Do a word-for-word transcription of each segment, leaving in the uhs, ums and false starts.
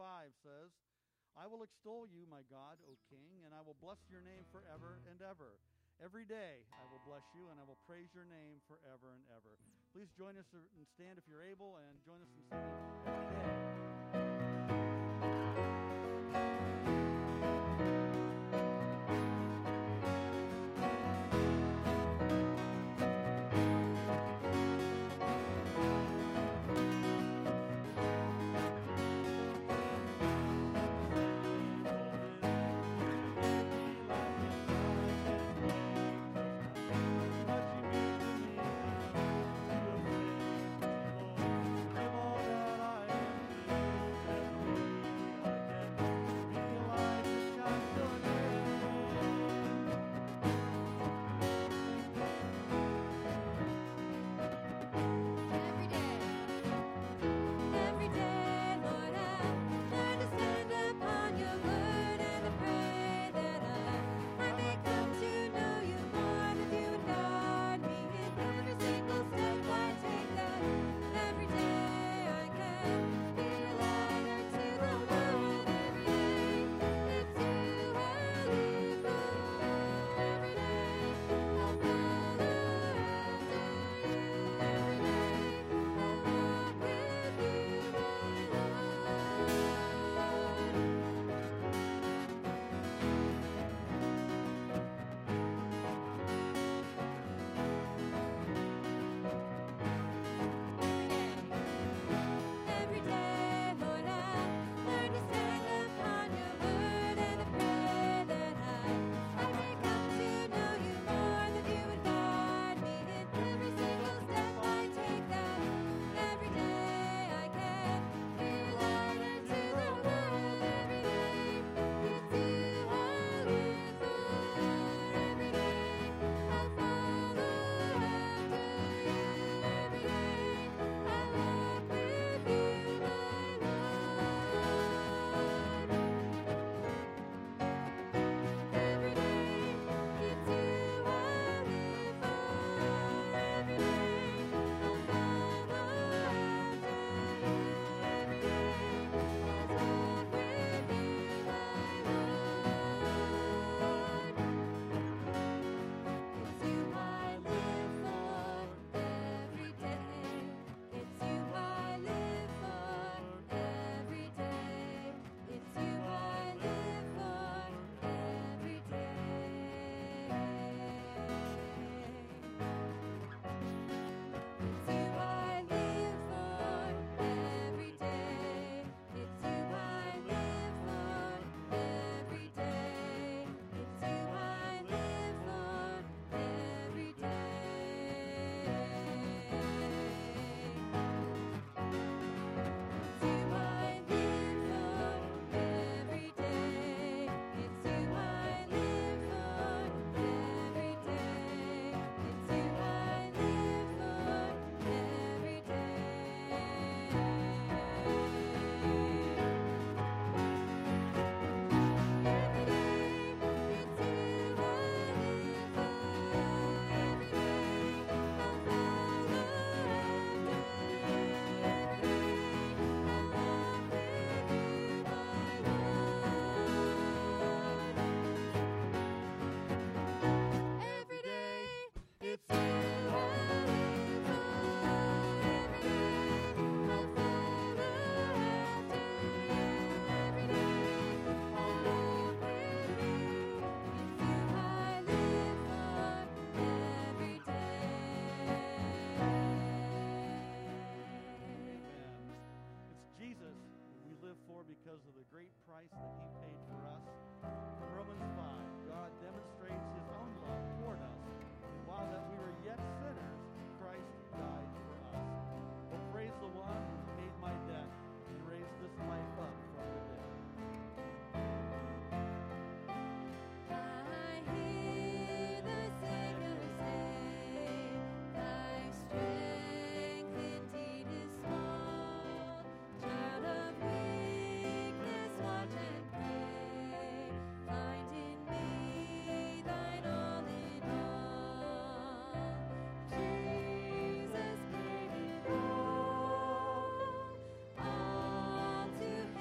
five says, I will extol you, my God, O King, and I will bless your name forever and ever. Every day I will bless you, and I will praise your name forever and ever. Please join us and stand if you're able, and join us in singing every day. Because of the great price that he paid for us. From Romans five, God demonstrates his own love toward us, and while that we were yet sinners, Christ died for us. But praise the one who paid my debt and raised this life up from the dead. To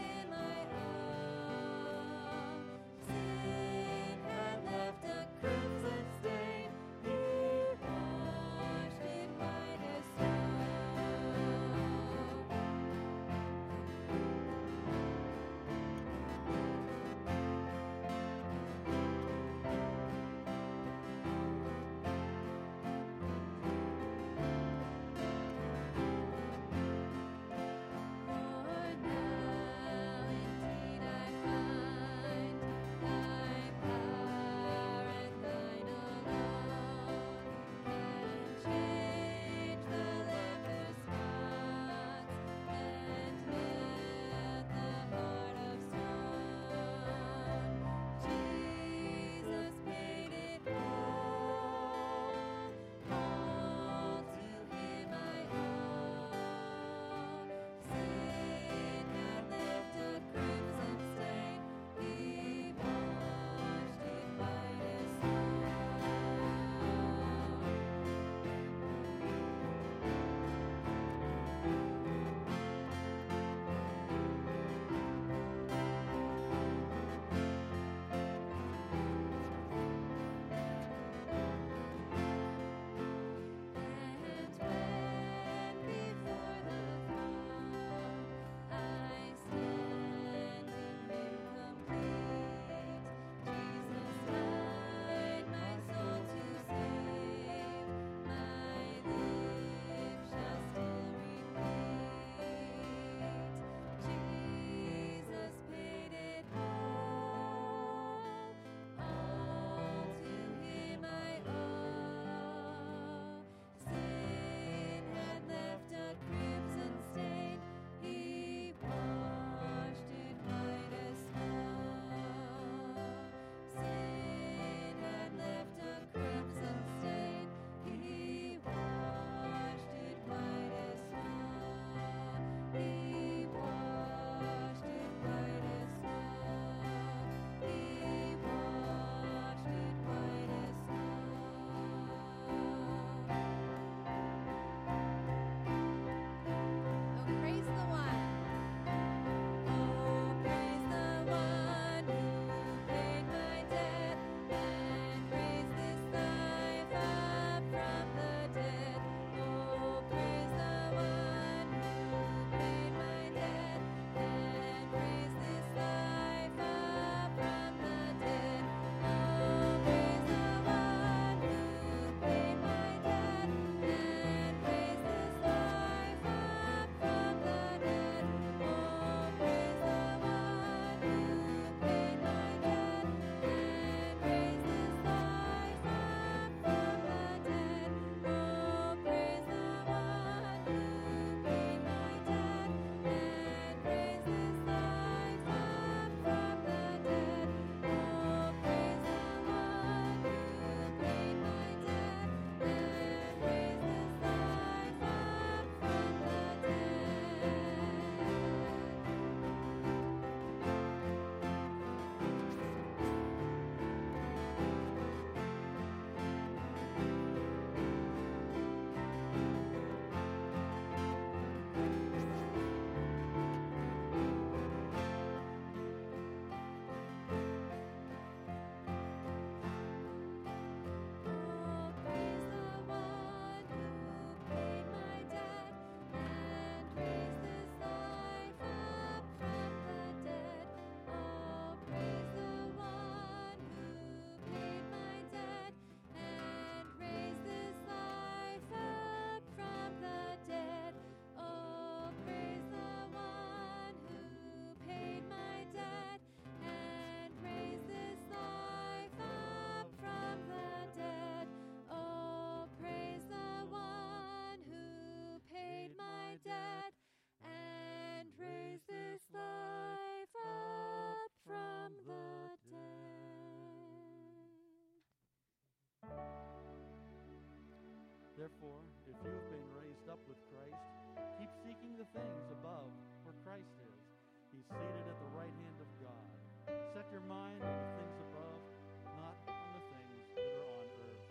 Therefore, if you have been raised up with Christ, keep seeking the things above where Christ is. He's seated at the right hand of God. Set your mind on the things above, not on the things that are on earth.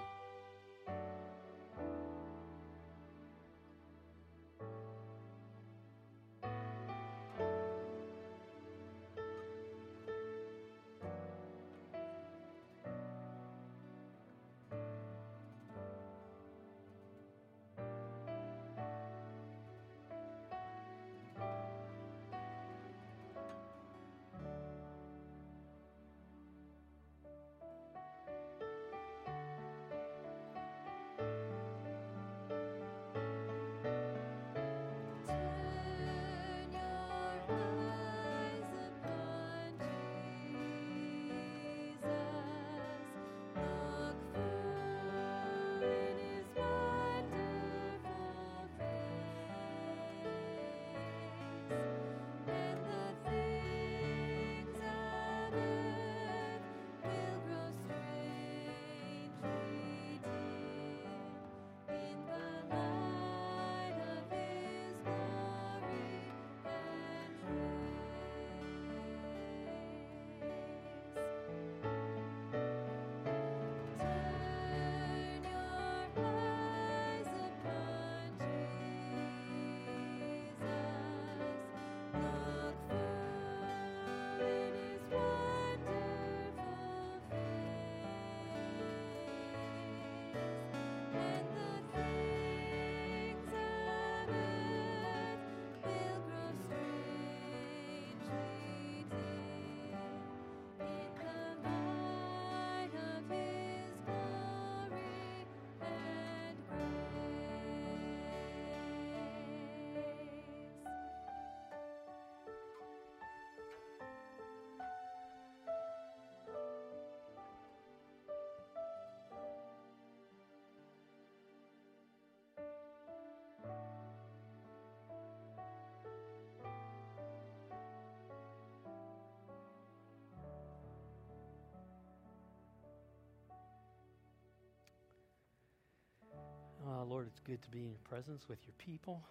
Uh, Lord, it's good to be in your presence with your people,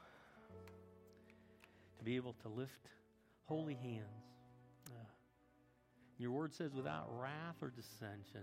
to be able to lift holy hands. Uh, your word says without wrath or dissension.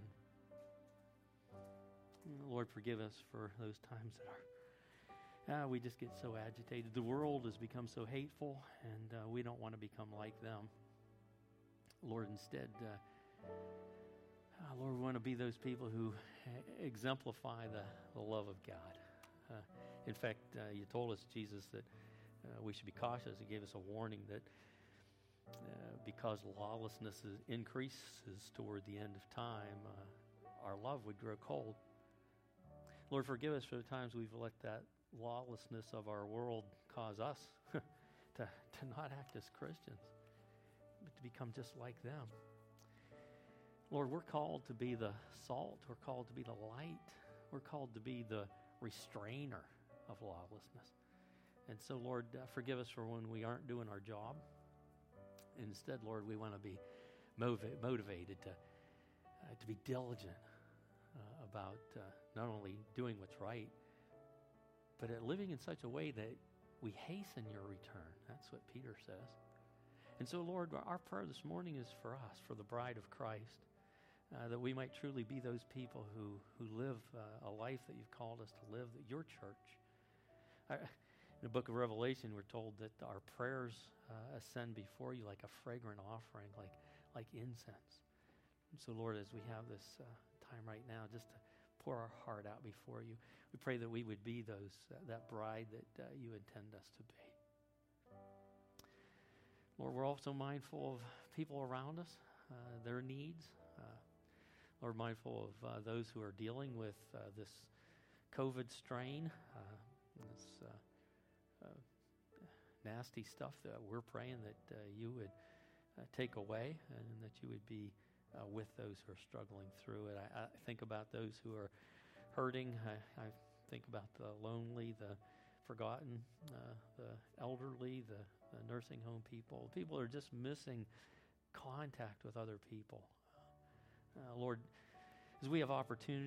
Lord, forgive us for those times that are, uh, we just get so agitated. The world has become so hateful, and uh, we don't want to become like them. Lord, instead, uh, uh, Lord, we want to be those people who exemplify the, the love of God. Uh, in fact, uh, you told us, Jesus, that uh, we should be cautious. You gave us a warning that uh, because lawlessness is, increases toward the end of time, uh, our love would grow cold. Lord, forgive us for the times we've let that lawlessness of our world cause us to, to not act as Christians, but to become just like them. Lord, we're called to be the salt. We're called to be the light. We're called to be the restrainer of lawlessness. And so, Lord, uh, forgive us for when we aren't doing our job. Instead, Lord, we want to be motiv- motivated to, uh, to be diligent uh, about uh, not only doing what's right, but at living in such a way that we hasten your return. That's what Peter says. And so, Lord, our prayer this morning is for us, for the bride of Christ, uh, that we might truly be those people who, who live uh, a life that you've called us to live, that your church. I, in the book of Revelation, we're told that our prayers uh, ascend before you like a fragrant offering, like, like incense. And so, Lord, as we have this uh, time right now, just to pour our heart out before you, we pray that we would be those uh, that bride that uh, you intend us to be. Lord, we're also mindful of people around us, uh, their needs. Uh, Lord, mindful of uh, those who are dealing with uh, this COVID strain, uh, this uh, uh, nasty stuff that we're praying that uh, you would uh, take away, and that you would be uh, with those who are struggling through it. I, I think about those who are hurting. I, I think about the lonely, the forgotten, uh, the elderly, the the nursing home people. People are just missing contact with other people. Uh, Lord, as we have opportunity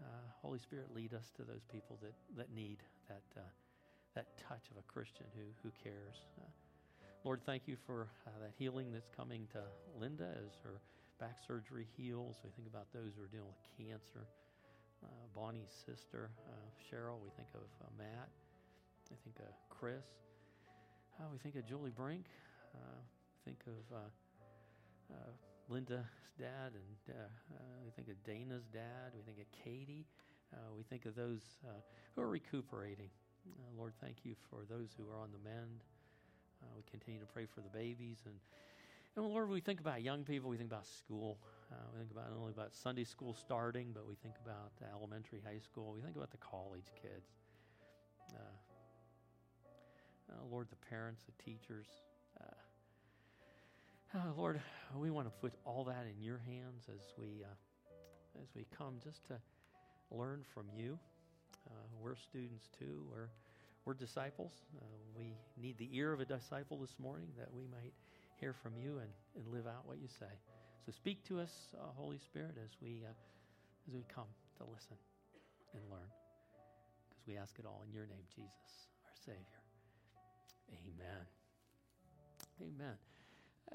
uh, Holy Spirit, lead us to those people that, that need that uh, that touch of a Christian who, who cares. Uh, Lord, thank you for uh, that healing that's coming to Linda as her back surgery heals. We think about those who are dealing with cancer. Uh, Bonnie's sister, uh, Cheryl. We think of uh, Matt. We think of Chris. Uh, we think of Julie Brink. Uh, think of uh, uh, Linda's dad, and uh, uh, we think of Dana's dad. We think of Katie. Uh, we think of those uh, who are recuperating. Uh, Lord, thank you for those who are on the mend. Uh, we continue to pray for the babies. And, and Lord, we think about young people. We think about school. Uh, we think about not only about Sunday school starting, but we think about uh, elementary, high school. We think about the college kids. Uh, uh, Lord, the parents, the teachers. Uh, uh, Lord, we want to put all that in your hands as we uh, as we come just to learn from you. Uh, we're students too. We're we're disciples. Uh, we need the ear of a disciple this morning that we might hear from you and, and live out what you say. So speak to us, uh, Holy Spirit, as we uh, as we come to listen and learn. Because we ask it all in your name, Jesus, our Savior. Amen. Amen. Uh,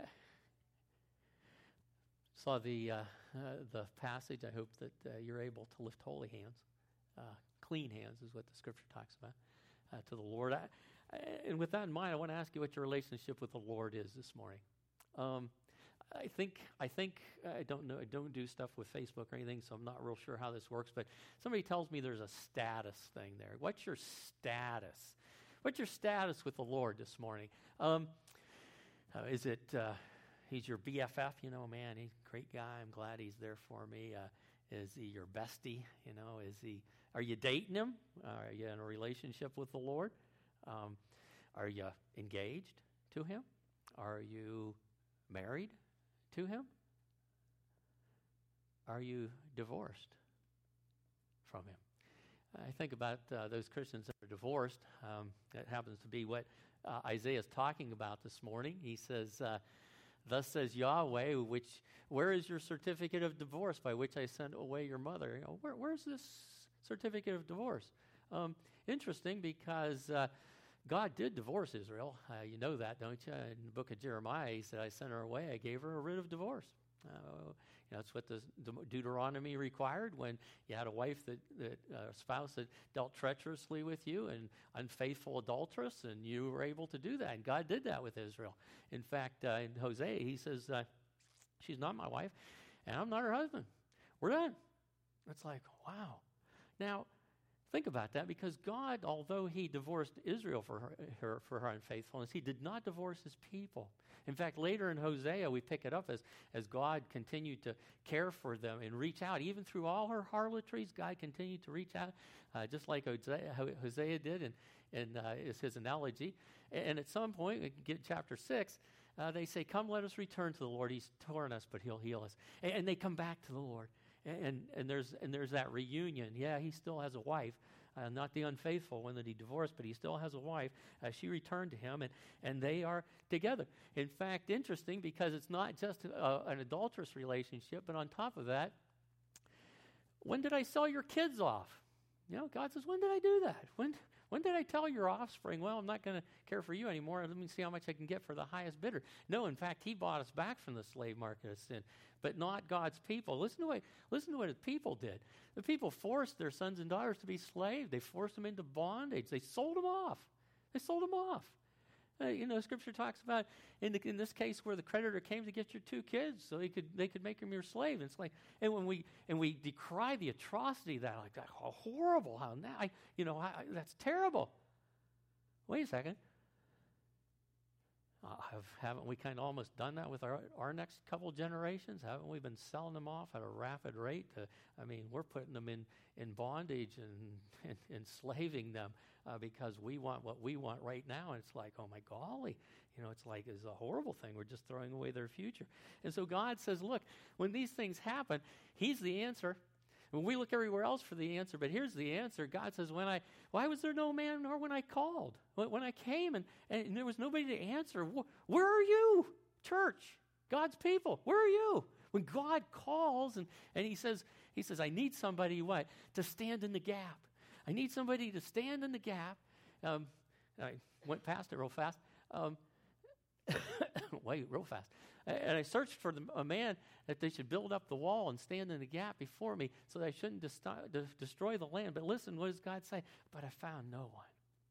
saw the uh, uh, the passage. I hope that uh, you're able to lift holy hands. Uh, clean hands is what the Scripture talks about uh, to the Lord. I, I, and with that in mind, I want to ask you what your relationship with the Lord is this morning. Um, I think I think I don't know. I don't do stuff with Facebook or anything, so I'm not real sure how this works. But somebody tells me there's a status thing there. What's your status? What's your status with the Lord this morning? Um, uh, is it uh, he's your B F F? You know, man, he's a great guy. I'm glad he's there for me. Uh, is he your bestie? You know, is he? Are you dating him? Are you in a relationship with the Lord? Um, are you engaged to him? Are you married to him? Are you divorced from him? I think about uh, those Christians that are divorced. Um, that happens to be what uh, Isaiah is talking about this morning. He says, uh, "Thus says Yahweh, which where is your certificate of divorce by which I sent away your mother?" You know, where, where's this certificate of divorce? Um, interesting, because uh, God did divorce Israel. Uh, you know that, don't you? In the book of Jeremiah, he said, "I sent her away. I gave her a writ of divorce." Uh, you know, that's what the Deuteronomy required when you had a wife that, that uh, spouse that dealt treacherously with you and unfaithful adulteress, and you were able to do that. And God did that with Israel. In fact, uh, in Hosea, he says, uh, "She's not my wife, and I'm not her husband. We're done." It's like, wow. Now, think about that, because God, although he divorced Israel for her, her for her unfaithfulness, he did not divorce his people. In fact, later in Hosea, we pick it up as, as God continued to care for them and reach out. Even through all her harlotries, God continued to reach out, uh, just like Hosea, Hosea did, and, and uh, is his analogy. And at some point, we get chapter six, uh, they say, "Come, let us return to the Lord. He's torn us, but he'll heal us." And, and they come back to the Lord. And, and there's and there's that reunion. Yeah, he still has a wife. Uh, not the unfaithful one that he divorced, but he still has a wife. Uh, she returned to him, and, and they are together. In fact, interesting, because it's not just uh, an adulterous relationship, but on top of that, when did I sell your kids off? You know, God says, when did I do that? When when did I tell your offspring, well, I'm not going to care for you anymore. Let me see how much I can get for the highest bidder. No, in fact, he bought us back from the slave market of sin, but not God's people. Listen to what, listen to what his people did. The people forced their sons and daughters to be slaves. They forced them into bondage. They sold them off. They sold them off. Uh, you know, Scripture talks about, in, the, in this case, where the creditor came to get your two kids so they could they could make them your slave. And it's like, and when we and we decry the atrocity of that, like that, how horrible, how now, I, you know, I, I, that's terrible. Wait a second. Uh, have, haven't we kind of almost done that with our, our next couple generations? Haven't we been selling them off at a rapid rate? To, I mean, we're putting them in, in bondage and, and enslaving them uh, because we want what we want right now. And it's like, oh my golly, you know, it's like it's a horrible thing. We're just throwing away their future. And so God says, look, when these things happen, he's the answer. When we look everywhere else for the answer, but here's the answer. God says, when I, why was there no man nor when I called? When, when I came and, and there was nobody to answer, wh- where are you, church, God's people? Where are you? When God calls and, and he says, he says, I need somebody, what? To stand in the gap. I need somebody to stand in the gap. Um, I went past it real fast. Um, wait, real fast. And I searched for the, a man that they should build up the wall and stand in the gap before me so that I shouldn't desti- de- destroy the land. But listen, what does God say? But I found no one.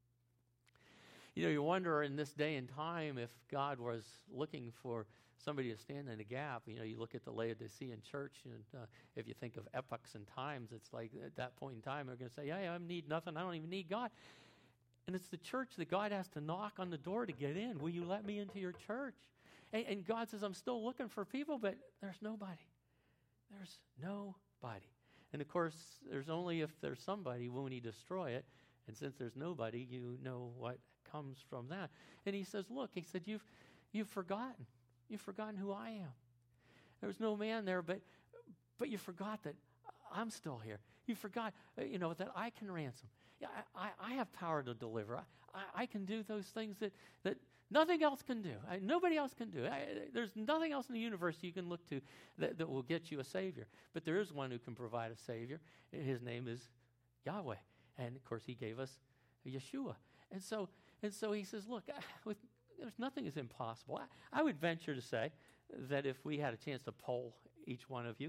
You know, you wonder in this day and time if God was looking for somebody to stand in the gap. You know, you look at the Laodicean church, and uh, if you think of epochs and times, it's like at that point in time, they're going to say, yeah, I need nothing. I don't even need God. And it's the church that God has to knock on the door to get in. Will you let me into your church? And, and God says, I'm still looking for people, but there's nobody. There's nobody. And of course, there's only if there's somebody when he destroy it. And since there's nobody, you know what comes from that. And he says, look, he said, you've you've forgotten. You've forgotten who I am. There was no man there, but but you forgot that I'm still here. You forgot, you know, that I can ransom. Yeah, I, I, I have power to deliver. I, I, I can do those things that, that nothing else can do. I, nobody else can do. I, there's nothing else in the universe you can look to that, that will get you a Savior. But there is one who can provide a Savior. His name is Yahweh. And, of course, he gave us Yeshua. And so and so he says, look, with, there's nothing is impossible. I, I would venture to say that if we had a chance to poll each one of you,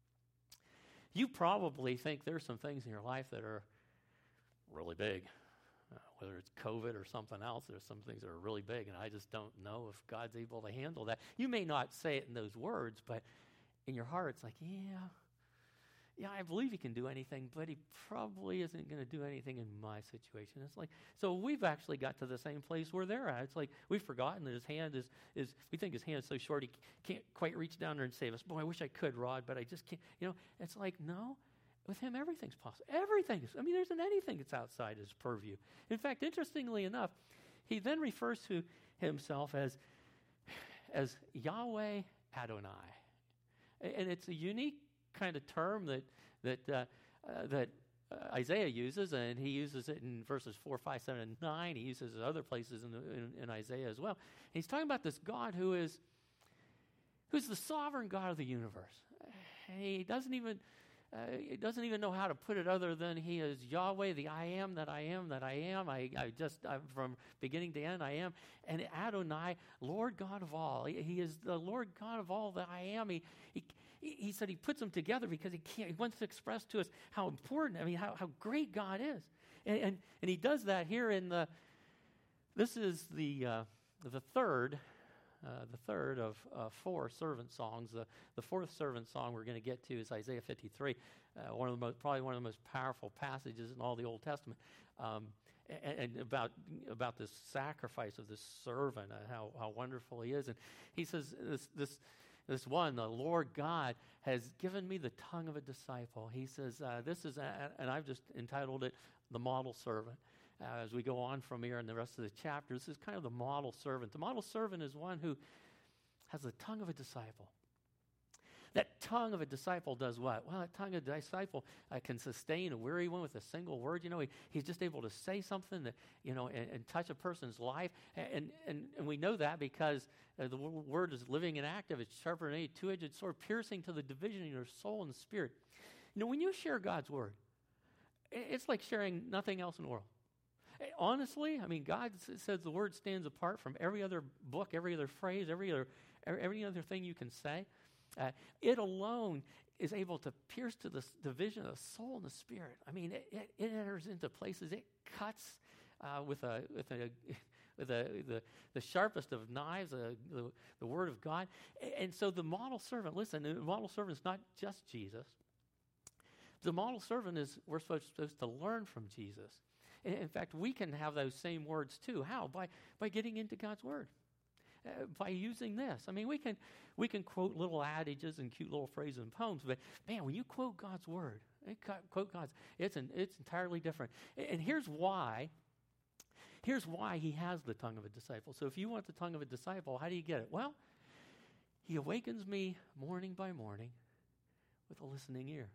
you probably think there's some things in your life that are really big. Uh, whether it's COVID or something else, there's some things that are really big, and I just don't know if God's able to handle that. You may not say it in those words, but in your heart, it's like, yeah, yeah, I believe he can do anything, but he probably isn't going to do anything in my situation. It's like, so we've actually got to the same place where they're at. It's like we've forgotten that his hand is, is we think his hand is so short he can't quite reach down there and save us. Boy, I wish I could, Rod, but I just can't. You know, it's like, no, with him, everything's possible. Everything is, I mean, there isn't anything that's outside his purview. In fact, interestingly enough, he then refers to himself as, as Yahweh Adonai. And it's a unique kind of term that that uh, uh, that uh, Isaiah uses, and he uses it in verses four, five, seven, and nine. He uses it other places in, the, in, in Isaiah as well. And he's talking about this God who is who's the sovereign God of the universe. He doesn't even uh, he doesn't even know how to put it other than he is Yahweh, the I am that I am that I am. I, I just I'm from beginning to end I am, and Adonai, Lord God of all. He, he is the Lord God of all that I am. He he. He said he puts them together because he can't. He wants to express to us how important, I mean, how, how great God is. And, and and he does that here in the, this is the uh, the third, uh, the third of uh, four servant songs. The, the fourth servant song we're going to get to is Isaiah fifty-three, uh, one of the most, probably one of the most powerful passages in all the Old Testament. Um, and, and about about this sacrifice of this servant, uh, how, how wonderful he is. And he says this this This one, the Lord God, has given me the tongue of a disciple. He says, uh, this is, a, and I've just entitled it, the model servant. Uh, as we go on from here in the rest of the chapter, this is kind of the model servant. The model servant is one who has the tongue of a disciple. That tongue of a disciple does what? Well, that tongue of a disciple uh, can sustain a weary one with a single word. You know, he, he's just able to say something that, you know, and, and touch a person's life. And, and, and we know that because uh, the w- word is living and active. It's sharper than any two-edged sword, piercing to the division of your soul and spirit. You know, when you share God's word, it's like sharing nothing else in the world. Honestly, I mean, God says the word stands apart from every other book, every other phrase, every other, every other thing you can say. Uh, it alone is able to pierce to the division of the soul and the spirit. I mean, it, it, it enters into places. It cuts uh, with a with a with a the, the sharpest of knives, uh, the the word of God. And so the model servant. Listen, the model servant is not just Jesus. The model servant is we're supposed, supposed to learn from Jesus. In fact, we can have those same words too. How? By by getting into God's word. Uh, by using this. I mean, we can we can quote little adages and cute little phrases and poems, but man, when you quote God's word, quote God's, it's an, it's entirely different. And here's why. Here's why he has the tongue of a disciple. So if you want the tongue of a disciple, how do you get it? Well, he awakens me morning by morning with a listening ear.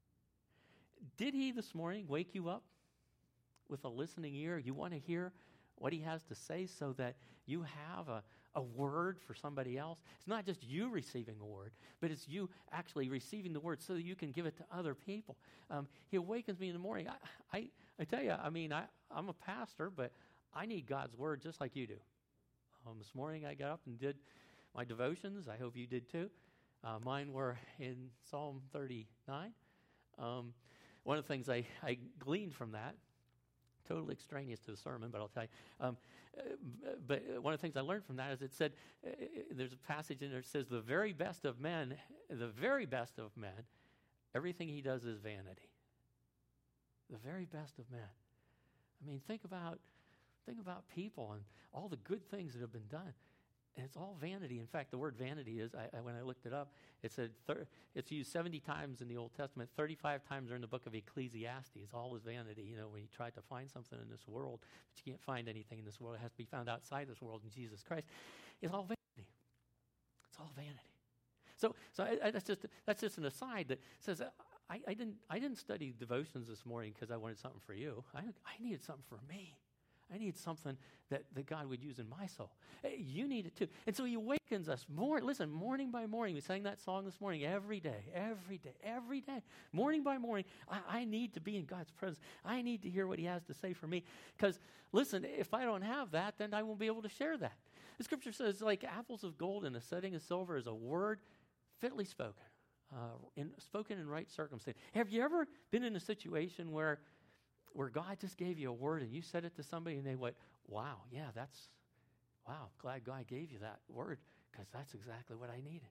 Did he this morning wake you up with a listening ear? You want to hear what he has to say so that you have a, a word for somebody else. It's not just you receiving a word, but it's you actually receiving the word so that you can give it to other people. Um, he awakens me in the morning. I, I, I tell you, I mean, I, I'm a pastor, but I need God's word just like you do. Um, this morning I got up and did my devotions. I hope you did too. Uh, mine were in Psalm thirty-nine. Um, one of the things I, I gleaned from that, totally extraneous to the sermon, but I'll tell you. Um, uh, but one of the things I learned from that is it said, uh, there's a passage in there that says, the very best of men, the very best of men, everything he does is vanity. The very best of men. I mean, think about, think about people and all the good things that have been done. And it's all vanity. In fact, the word vanity is, I, I, when I looked it up, it said thir- it's used seventy times in the Old Testament, thirty-five times are in the book of Ecclesiastes. All is vanity. You know, when you try to find something in this world, but you can't find anything in this world. It has to be found outside this world in Jesus Christ. It's all vanity. It's all vanity. So, so I, I, that's just that's just an aside that says uh, I, I didn't I didn't study devotions this morning because I wanted something for you. I I needed something for me. I need something that, that God would use in my soul. Hey, you need it too. And so he awakens us more. Listen, morning by morning. We sang that song this morning. Every day, every day, every day. Morning by morning, I, I need to be in God's presence. I need to hear what he has to say for me. Because, listen, if I don't have that, then I won't be able to share that. The scripture says, like apples of gold in a setting of silver is a word fitly spoken, uh, in, spoken in right circumstance. Have you ever been in a situation where where God just gave you a word and you said it to somebody and they went, wow, yeah, that's, wow, glad God gave you that word because that's exactly what I needed.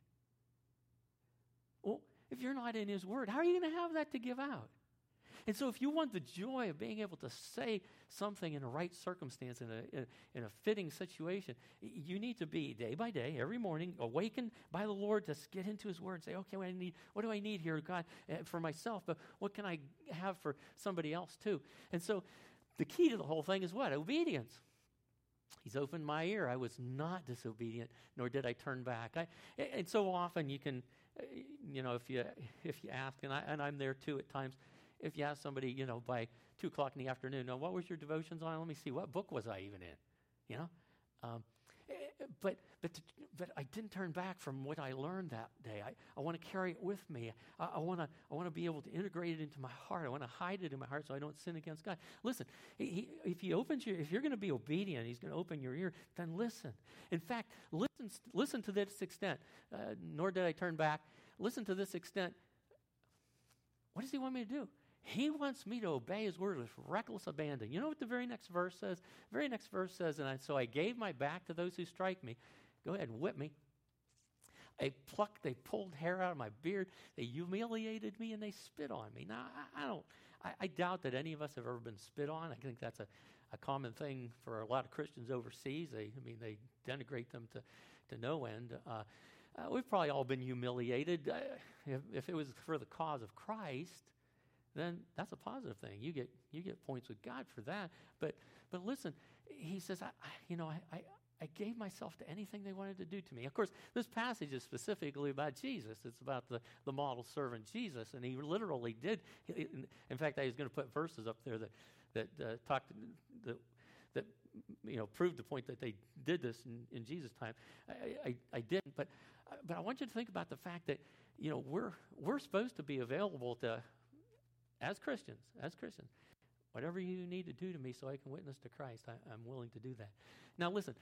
Well, if you're not in his word, how are you going to have that to give out? And so if you want the joy of being able to say something in a right circumstance, in a, in a, in a fitting situation, you need to be day by day, every morning, awakened by the Lord to get into his word and say, okay, what, I need, what do I need here, God, uh, for myself, but what can I have for somebody else too? And so the key to the whole thing is what? Obedience. He's opened my ear. I was not disobedient, nor did I turn back. I, and so often you can, uh, you know, if you if you ask, and, I, and I'm there too at times, if you ask somebody, you know, by two o'clock in the afternoon, now, what was your devotions on? Let me see. What book was I even in? You know? Um, but but but I didn't turn back from what I learned that day. I, I want to carry it with me. I, I want to I want to be able to integrate it into my heart. I want to hide it in my heart so I don't sin against God. Listen, he, if he opens your, if you're going to be obedient, he's going to open your ear. Then listen. In fact, listen listen to this extent. Uh, nor did I turn back. Listen to this extent. What does he want me to do? He wants me to obey his word with reckless abandon. You know what the very next verse says? The very next verse says, and I, so I gave my back to those who strike me. Go ahead and whip me. They plucked, they pulled hair out of my beard. They humiliated me and they spit on me. Now, I, I don't, I, I doubt that any of us have ever been spit on. I think that's a, a common thing for a lot of Christians overseas. They, I mean, they denigrate them to, to no end. Uh, uh, we've probably all been humiliated. Uh, if, if it was for the cause of Christ, then that's a positive thing. You get you get points with God for that. But but listen, he says, I, I you know, I, I I gave myself to anything they wanted to do to me. Of course, this passage is specifically about Jesus. It's about the, the model servant Jesus, and he literally did. In fact, I was going to put verses up there that that uh, talked that that you know proved the point that they did this in, in Jesus' time. I, I, I didn't, but but I want you to think about the fact that you know we're we're supposed to be available to. As Christians, as Christians, whatever you need to do to me so I can witness to Christ, I, I'm willing to do that. Now listen,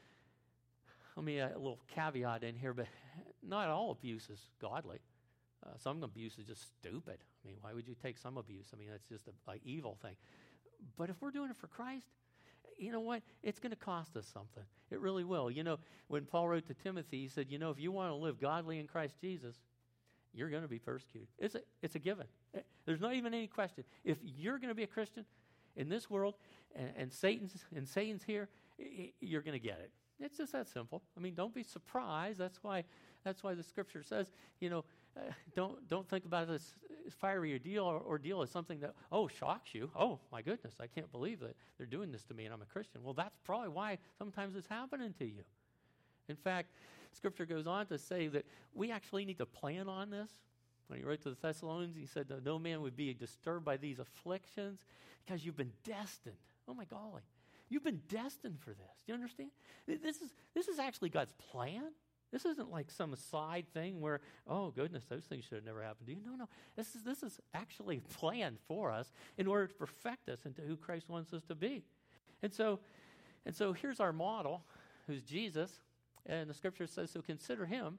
let me add a little caveat in here, but not all abuse is godly. Uh, some abuse is just stupid. I mean, why would you take some abuse? I mean, that's just an evil thing. But if we're doing it for Christ, you know what? It's going to cost us something. It really will. You know, when Paul wrote to Timothy, he said, you know, if you want to live godly in Christ Jesus, you're going to be persecuted. It's a, it's a given. There's not even any question. If you're going to be a Christian in this world and, and Satan's and Satan's here, you're going to get it. It's just that simple. I mean, don't be surprised. That's why that's why the scripture says, you know, uh, don't don't think about this fiery ordeal or ordeal as something that, oh, shocks you. Oh, my goodness, I can't believe that they're doing this to me and I'm a Christian. Well, that's probably why sometimes it's happening to you. In fact, Scripture goes on to say that we actually need to plan on this. When he wrote to the Thessalonians, he said that no man would be disturbed by these afflictions because you've been destined. Oh, my golly. You've been destined for this. Do you understand? This is, this is actually God's plan. This isn't like some side thing where, oh, goodness, those things should have never happened to you. No, no. This is, this is actually planned for us in order to perfect us into who Christ wants us to be. And so, and so here's our model, who's Jesus. And the scripture says, so consider him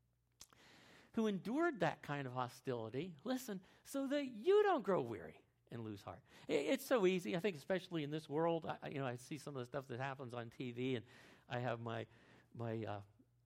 who endured that kind of hostility, listen, so that you don't grow weary and lose heart. It's so easy. I think especially in this world, I, you know, I see some of the stuff that happens on T V, and I have my my uh,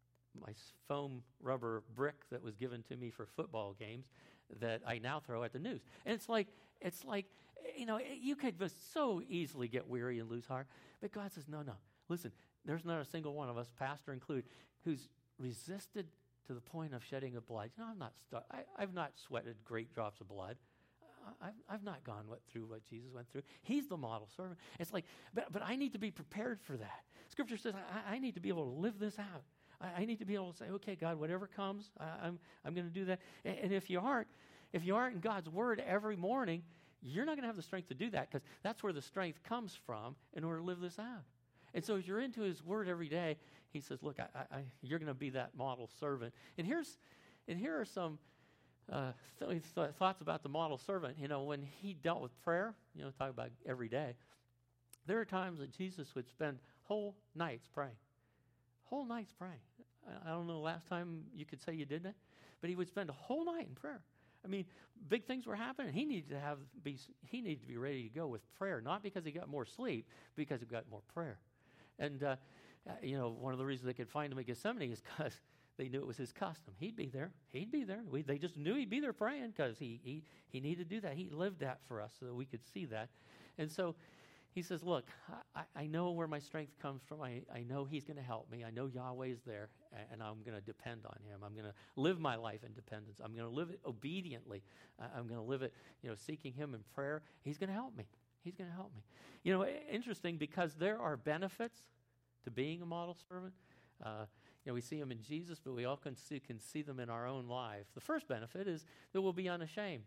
my foam rubber brick that was given to me for football games that I now throw at the news. And it's like, it's like, you know, you could just so easily get weary and lose heart. But God says, no, no. Listen, there's not a single one of us, pastor included, who's resisted to the point of shedding of blood. You know, I'm not stu- I, I've not sweated great drops of blood. I've, I've not gone what, through what Jesus went through. He's the model servant. It's like, but, but I need to be prepared for that. Scripture says I, I need to be able to live this out. I, I need to be able to say, okay, God, whatever comes, I, I'm I'm going to do that. And, and if you aren't, if you aren't in God's word every morning, you're not going to have the strength to do that, because that's where the strength comes from in order to live this out. And so as you're into his word every day, he says, look, I, I, you're going to be that model servant. And here's, and here are some uh, th- th- thoughts about the model servant. You know, when he dealt with prayer, you know, talk about every day, there are times that Jesus would spend whole nights praying. Whole nights praying. I, I don't know the last time you could say you did that, but he would spend a whole night in prayer. I mean, big things were happening. He needed to have be he needed to be ready to go with prayer, not because he got more sleep, because he got more prayer. And, uh, uh, you know, one of the reasons they could find him at Gethsemane is because they knew it was his custom. He'd be there. He'd be there. We, they just knew he'd be there praying because he, he, he needed to do that. He lived that for us so that we could see that. And so he says, look, I, I know where my strength comes from. I, I know he's going to help me. I know Yahweh's there, and, and I'm going to depend on him. I'm going to live my life in dependence. I'm going to live it obediently. Uh, I'm going to live it, you know, seeking him in prayer. He's going to help me. He's going to help me. You know, interesting, because there are benefits to being a model servant. Uh, you know, we see them in Jesus, but we all can see, can see them in our own life. The first benefit is that we'll be unashamed.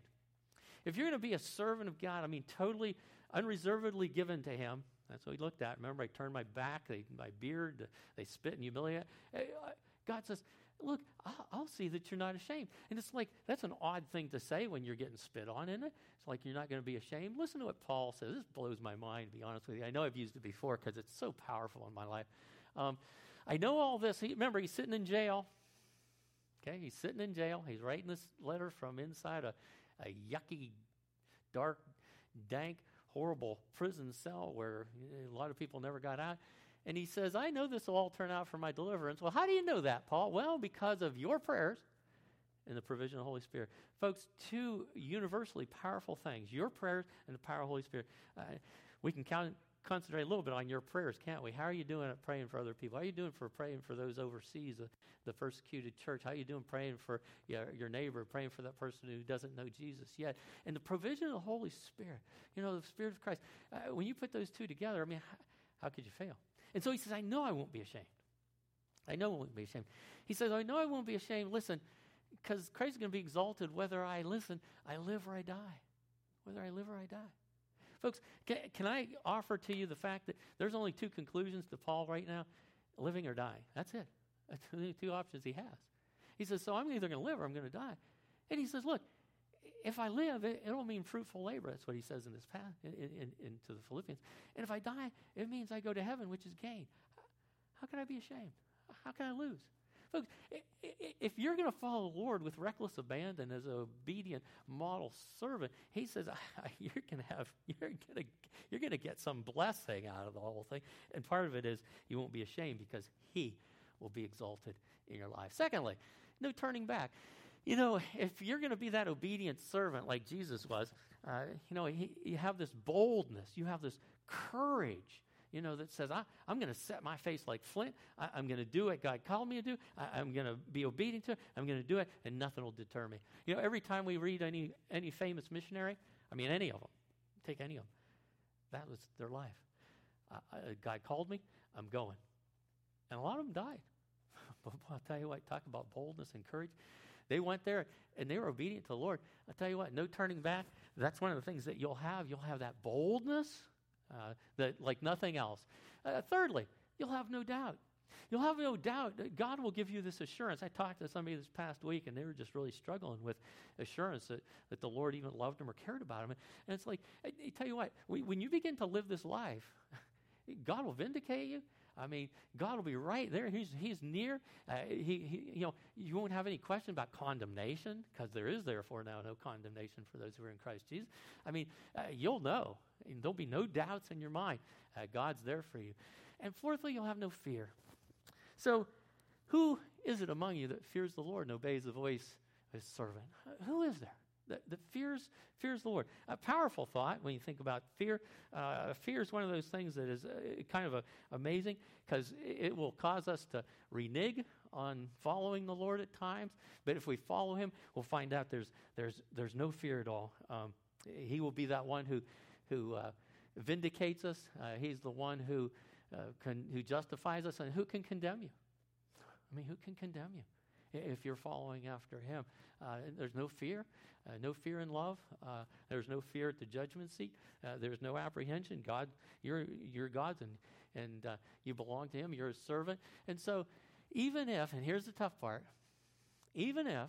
If you're going to be a servant of God, I mean, totally, unreservedly given to him, that's what he looked at. Remember, I turned my back, they, my beard, they spit and humiliate. God says, look, I'll, I'll see that you're not ashamed. And it's like, that's an odd thing to say when you're getting spit on, isn't it? It's like you're not going to be ashamed. Listen to what Paul says. This blows my mind, to be honest with you. I know I've used it before because it's so powerful in my life. Um, I know all this. He, remember, he's sitting in jail. Okay, he's sitting in jail. He's writing this letter from inside a, a yucky, dark, dank, horrible prison cell where a lot of people never got out. And he says, I know this will all turn out for my deliverance. Well, how do you know that, Paul? Well, because of your prayers and the provision of the Holy Spirit. Folks, two universally powerful things, your prayers and the power of the Holy Spirit. Uh, we can count, concentrate a little bit on your prayers, can't we? How are you doing at praying for other people? How are you doing for praying for those overseas, uh, the persecuted church? How are you doing praying for your, your neighbor, praying for that person who doesn't know Jesus yet? And the provision of the Holy Spirit, you know, the Spirit of Christ. Uh, when you put those two together, I mean, how, how could you fail? And so he says, I know I won't be ashamed. I know I won't be ashamed. He says, I know I won't be ashamed. Listen, because Christ is going to be exalted whether I listen, I live or I die. Whether I live or I die. Folks, can, can I offer to you the fact that there's only two conclusions to Paul right now, living or dying. That's it. That's the two options he has. He says, so I'm either going to live or I'm going to die. And he says, look, if I live, it, it'll mean fruitful labor. That's what he says in this path, in, in, into the Philippians. And if I die, it means I go to heaven, which is gain. How can I be ashamed? How can I lose? Folks, if you're going to follow the Lord with reckless abandon as an obedient model servant, he says you're going to have you're going to you're going to get some blessing out of the whole thing. And part of it is you won't be ashamed because he will be exalted in your life. Secondly, no turning back. You know, if you're going to be that obedient servant like Jesus was, uh, you know, he, you have this boldness, you have this courage, you know, that says, I, I'm going to set my face like flint. I, I'm going to do what God called me to do. I, I'm going to be obedient to it. I'm going to do it, and nothing will deter me. You know, every time we read any any famous missionary, I mean, any of them, take any of them, that was their life. Uh, God called me, I'm going. And a lot of them died. But I'll tell you what, talk about boldness and courage. They went there, and they were obedient to the Lord. I'll tell you what, no turning back. That's one of the things that you'll have. You'll have that boldness uh, that like nothing else. Uh, thirdly, you'll have no doubt. You'll have no doubt that God will give you this assurance. I talked to somebody this past week, and they were just really struggling with assurance that, that the Lord even loved them or cared about them. And it's like, I, I tell you what, when you begin to live this life, God will vindicate you. I mean, God will be right there. He's He's near. Uh, he, he, you know, you won't have any question about condemnation, because there is therefore now no condemnation for those who are in Christ Jesus. I mean, uh, you'll know. And there'll be no doubts in your mind. Uh, God's there for you. And fourthly, you'll have no fear. So, who is it among you that fears the Lord and obeys the voice of his servant? Who is there that, that fears fears the Lord? A powerful thought when you think about fear. Uh, fear is one of those things that is uh, kind of a, amazing, because it will cause us to renege on following the Lord at times. But if we follow him, we'll find out there's there's there's no fear at all. Um, he will be that one who who uh, vindicates us. Uh, he's the one who. Uh, can, who justifies us, and who can condemn you? I mean, who can condemn you if you're following after him? Uh, there's no fear, uh, no fear in love. Uh, there's no fear at the judgment seat. Uh, there's no apprehension. God, you're you're God's, and and uh, you belong to him. You're his servant. And so, even if, and here's the tough part, even if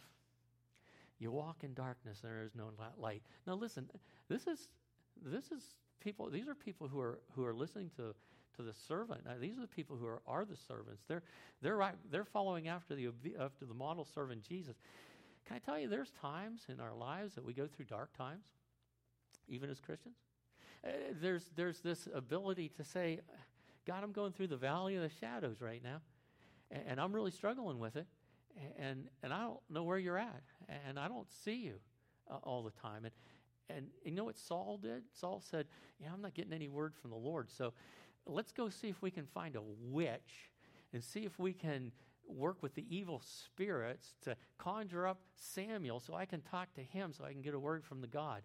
you walk in darkness and there is no light. Now, listen, this is this is people. These are people who are who are listening to. to the servant. Now, these are the people who are, are the servants. They're they're right, they're following after the after the model servant Jesus. Can I tell you, there's times in our lives that we go through dark times, even as Christians. Uh, there's there's this ability to say, God, I'm going through the valley of the shadows right now, and, and I'm really struggling with it, and and I don't know where you're at, and I don't see you uh, all the time. And and you know what Saul did? Saul said, yeah, I'm not getting any word from the Lord, so let's go see if we can find a witch and see if we can work with the evil spirits to conjure up Samuel so I can talk to him so I can get a word from the God.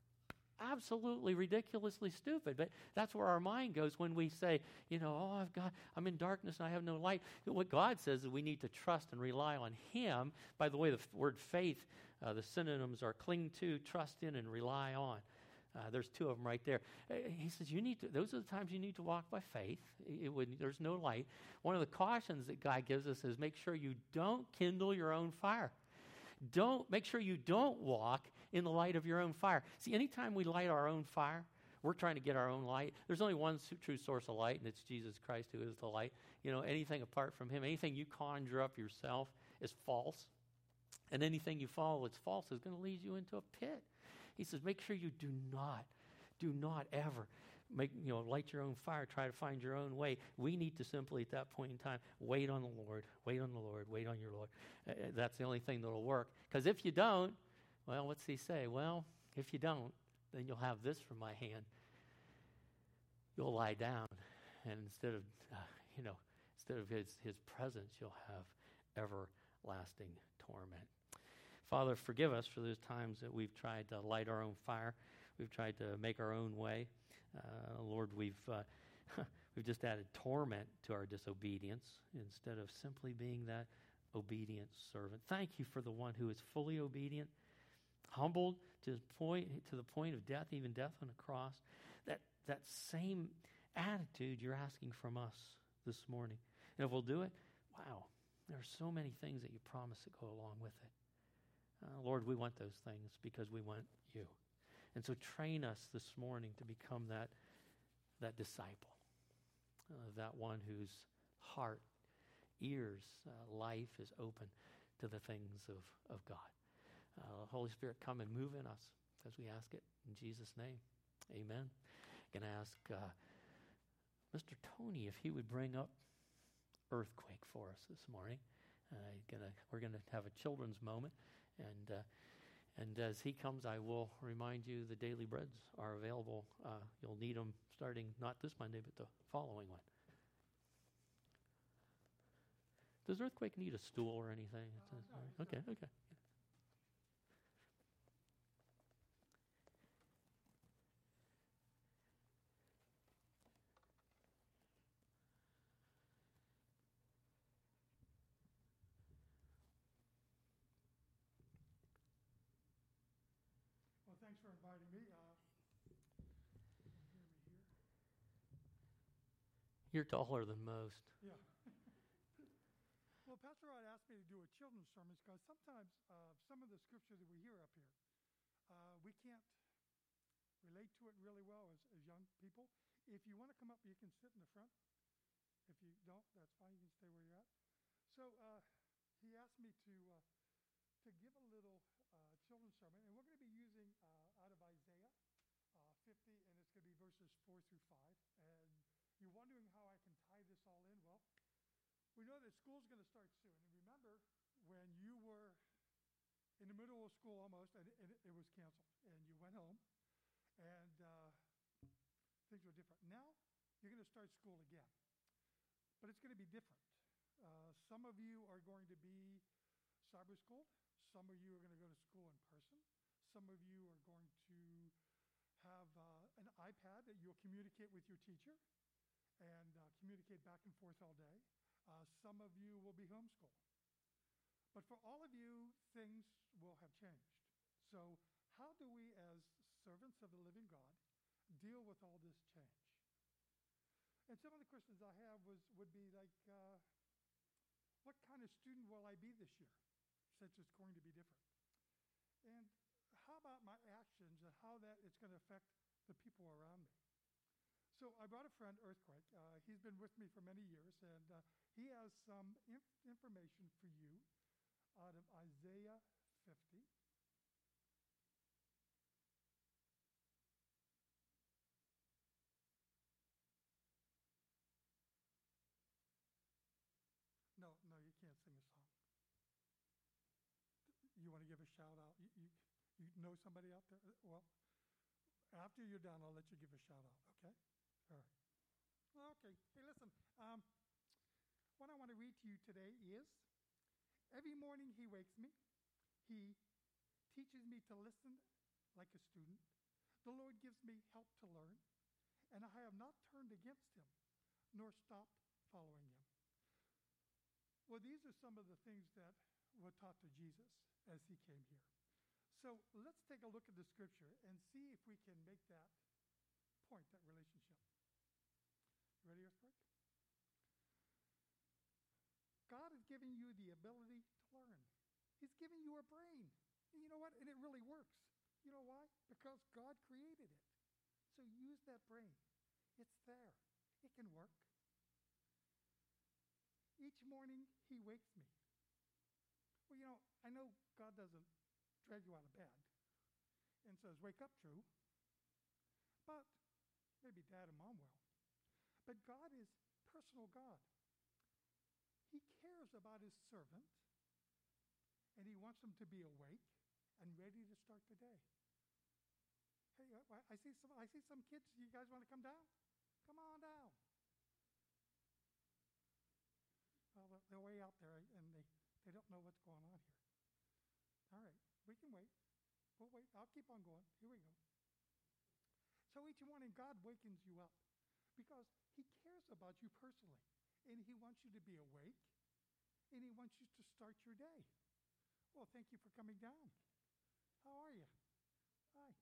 Absolutely ridiculously stupid, but that's where our mind goes when we say, you know, oh, I've got, I'm in darkness and I have no light. What God says is we need to trust and rely on him. By the way, the f- word faith, uh, the synonyms are cling to, trust in, and rely on. Uh, there's two of them right there. Uh, he says you need to. Those are the times you need to walk by faith. It would, there's no light. One of the cautions that God gives us is make sure you don't kindle your own fire. Don't make sure you don't walk in the light of your own fire. See, anytime we light our own fire, we're trying to get our own light. There's only one true source of light, and it's Jesus Christ who is the light. You know, anything apart from him, anything you conjure up yourself is false, and anything you follow that's false is going to lead you into a pit. He says, make sure you do not, do not ever make, you know, light your own fire, try to find your own way. We need to simply, at that point in time, wait on the Lord, wait on the Lord, wait on your Lord. Uh, that's the only thing that will work. Because if you don't, well, what's he say? Well, if you don't, then you'll have this from my hand. You'll lie down, and instead of, uh, you know, instead of his, his presence, you'll have everlasting torment. Father, forgive us for those times that we've tried to light our own fire. We've tried to make our own way. Uh, Lord, we've uh, we've just added torment to our disobedience instead of simply being that obedient servant. Thank you for the one who is fully obedient, humbled to the point to the point of death, even death on a cross. That that same attitude you're asking from us this morning. And if we'll do it, wow, there are so many things that you promise that go along with it. Uh, Lord, we want those things because we want you. And so train us this morning to become that, that disciple, uh, that one whose heart, ears, uh, life is open to the things of, of God. Uh, Holy Spirit, come and move in us as we ask it in Jesus' name. Amen. I'm going to ask uh, Mister Tony if he would bring up earthquake for us this morning. Uh, gonna, we're going to have a children's moment. And uh, and as he comes, I will remind you the daily breads are available. Uh, you'll need them starting not this Monday, but the following one. Does Earthquake need a stool or anything? Uh, no, okay, okay. Well, thanks for inviting me. Uh, can you hear me here? You're taller than most. Yeah. Well, Pastor Rod asked me to do a children's sermon because sometimes uh, some of the scripture that we hear up here, uh, we can't relate to it really well as, as young people. If you want to come up, you can sit in the front. If you don't, that's fine. You can stay where you're at. So uh, he asked me to uh, to give a little uh, children's sermon, and we're going to be using uh, out of Isaiah uh, fifty, and it's going to be verses four through five. And you're wondering how I can tie this all in. Well, we know that school's going to start soon. And remember when you were in the middle of school almost, and, and it, it was canceled, and you went home, and uh, things were different. Now you're going to start school again, but it's going to be different. Uh, some of you are going to be cyber schooled. Some of you are going to go to school in person. Some of you are going to have uh, an iPad that you'll communicate with your teacher and uh, communicate back and forth all day. Uh, some of you will be homeschooled. But for all of you, things will have changed. So how do we, as servants of the living God, deal with all this change? And some of the questions I have was would be like, uh, what kind of student will I be this year, since it's going to be different? And how about my actions and how that it's going to affect the people around me? So I brought a friend, Earthquake. Uh, he's been with me for many years, and uh, he has some inf- information for you out of Isaiah fifty. No, no, you can't sing a song. You want to give a shout out? You, you, you know somebody out there? Well, after you're done, I'll let you give a shout out, okay? All right. Okay. Hey, listen. Um, what I want to read to you today is, every morning he wakes me. He teaches me to listen like a student. The Lord gives me help to learn, and I have not turned against him, nor stopped following him. Well, these are some of the things that were taught to Jesus as he came here. So let's take a look at the scripture and see if we can make that point, that relationship. You ready, Earthquake? God has given you the ability to learn. He's given you a brain. And you know what? And it really works. You know why? Because God created it. So use that brain. It's there. It can work. Each morning, he wakes me. Well, you know, I know God doesn't drag you out of bed and says, wake up, Drew. But maybe Dad and Mom will. But God is personal God. He cares about his servant, and he wants them to be awake and ready to start the day. Hey, I see some, I see some kids. You guys want to come down? Come on down. Well, they're way out there, and they, they don't know what's going on here. All right, we can wait. We'll wait. I'll keep on going. Here we go. So each morning, God wakens you up because he cares about you personally, and he wants you to be awake, and he wants you to start your day. Well, thank you for coming down. How are you? Hi.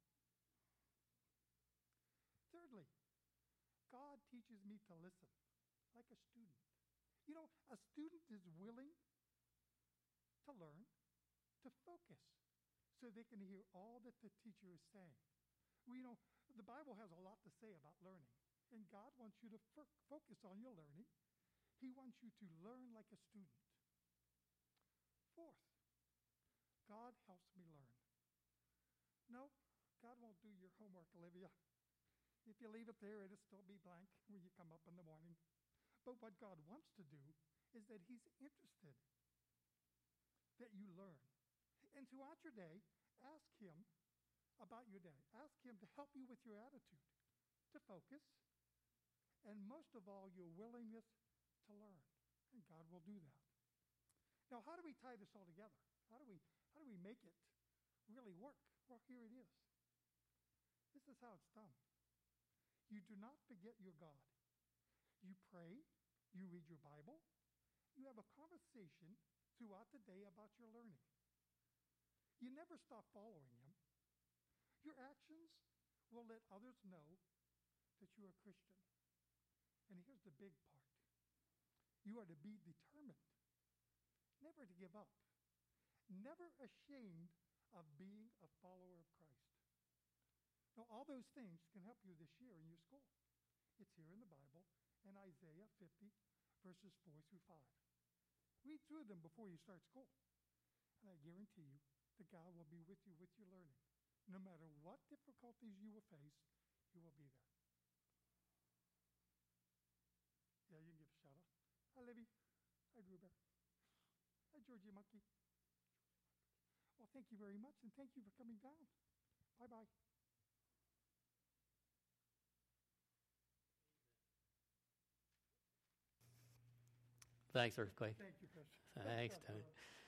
Thirdly, God teaches me to listen like a student. You know, a student is willing to learn, to focus, so they can hear all that the teacher is saying. Well, you know, the Bible has a lot to say about learning, and God wants you to f- focus on your learning. He wants you to learn like a student. Fourth, God helps me learn. No, God won't do your homework, Olivia. If you leave it there, it'll still be blank when you come up in the morning. But what God wants to do is that he's interested that you learn. And throughout your day, ask him about your day. Ask him to help you with your attitude, to focus, and most of all, your willingness to learn. And God will do that. Now, how do we tie this all together? How do we, how do we make it really work? Well, here it is. This is how it's done. You do not forget your God. You pray, you read your Bible, you have a conversation throughout the day about your learning. You never stop following him. Your actions will let others know that you're a Christian. And here's the big part. You are to be determined, never to give up, never ashamed of being a follower of Christ. Now, all those things can help you this year in your school. It's here in the Bible in Isaiah fifty, verses four through five. Read through them before you start school. And I guarantee you that God will be with you with your learning. No matter what difficulties you will face, He will be there. Yeah, you can give a shout out. Hi, Libby. Hi, Drew Bear. Hi, Georgie Monkey. Well, thank you very much, and thank you for coming down. Bye-bye. Thanks, Earthquake. Thank you, Chris. Thanks, Tony.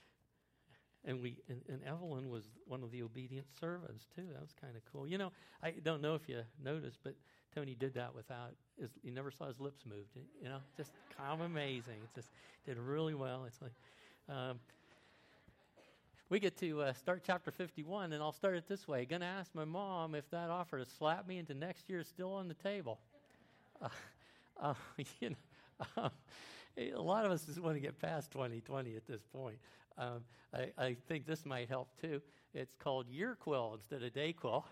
And we and, and Evelyn was one of the obedient servants too. That was kind of cool. You know, I don't know if you noticed, but Tony did that without his. You never saw his lips move. You know, just kind of amazing. It just did really well. It's like um, we get to uh, start chapter fifty-one, and I'll start it this way. Going to ask my mom if that offer to slap me into next year is still on the table. Uh, uh, you know. Uh, A lot of us just want to get past twenty twenty at this point. Um, I, I think this might help too. It's called Year Quill instead of Day Quill.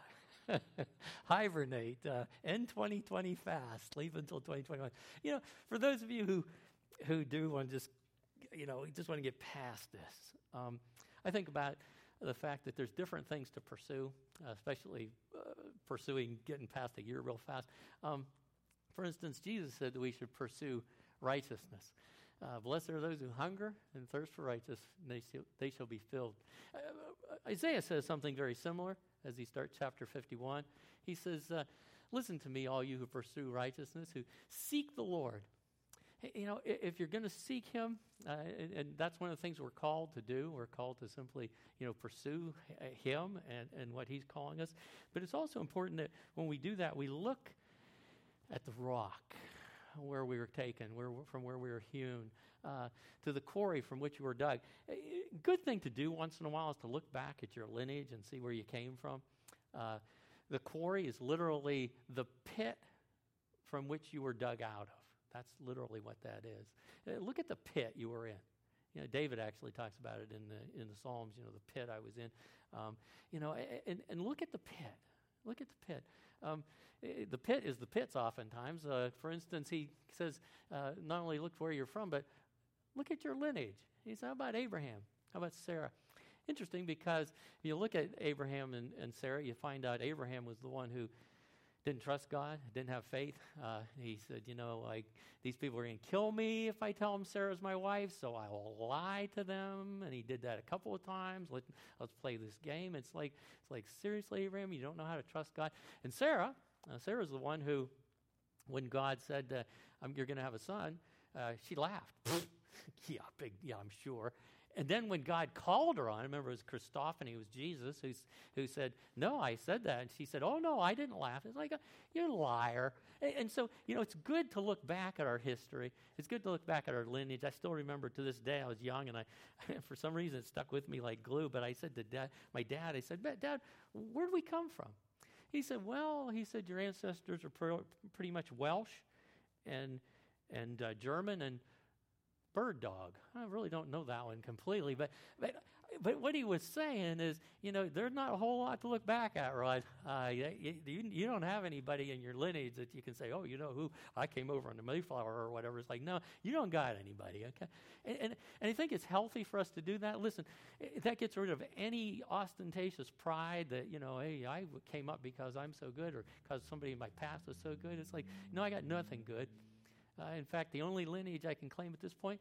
Uh, hibernate. Uh, end twenty twenty fast. Leave until twenty twenty-one. You know, for those of you who who do want to just, you know, just want to get past this, um, I think about the fact that there's different things to pursue, uh, especially uh, pursuing getting past a year real fast. Um, for instance, Jesus said that we should pursue righteousness. Uh, blessed are those who hunger and thirst for righteousness, and they shall, they shall be filled. Uh, Isaiah says something very similar as he starts chapter fifty-one. He says, uh, listen to me, all you who pursue righteousness, who seek the Lord. Hey, you know, if you're going to seek Him, uh, and, and that's one of the things we're called to do. We're called to simply, you know, pursue Him and, and what He's calling us. But it's also important that when we do that, we look at the rock where we were taken, where from where we were hewn, uh, to the quarry from which you were dug. A good thing to do once in a while is to look back at your lineage and see where you came from. Uh, the quarry is literally the pit from which you were dug out of. That's literally what that is. Uh, look at the pit you were in. You know, David actually talks about it in the in the Psalms. You know, the pit I was in. Um, you know, and and look at the pit. Look at the pit. Um, the pit is the pits oftentimes. Uh, for instance, he says, uh, not only look where you're from, but look at your lineage. He says, how about Abraham? How about Sarah? Interesting, because if you look at Abraham and, and Sarah, you find out Abraham was the one who didn't trust God, didn't have faith. Uh, he said, you know, like, these people are going to kill me if I tell them Sarah's my wife, so I will lie to them. And he did that a couple of times. Let, let's play this game. It's like, it's like, seriously, Abraham, you don't know how to trust God? And Sarah, uh, Sarah's the one who, when God said, uh, I'm, you're going to have a son, uh, she laughed. yeah, big, yeah, I'm sure. And then when God called her on, I remember it was Christophany, it was Jesus, who, who said, no, I said that. And she said, oh, no, I didn't laugh. It's like, a, you're a liar. And, and so, you know, it's good to look back at our history. It's good to look back at our lineage. I still remember to this day, I was young, and I, for some reason, it stuck with me like glue. But I said to dad, my dad, I said, Dad, where'd we come from? He said, well, he said, your ancestors are pr- pretty much Welsh and, and uh, German and bird dog. I really don't know that one completely, but but but what he was saying is, you know, there's not a whole lot to look back at, right? Uh, you, you, you don't have anybody in your lineage that you can say, oh, you know who, I came over on the Mayflower or whatever. It's like, no, you don't got anybody, okay? And, and, and I think it's healthy for us to do that. Listen, that gets rid of any ostentatious pride that, you know, hey, I came up because I'm so good or because somebody in my past was so good. It's like, no, I got nothing good. Uh, in fact, the only lineage I can claim at this point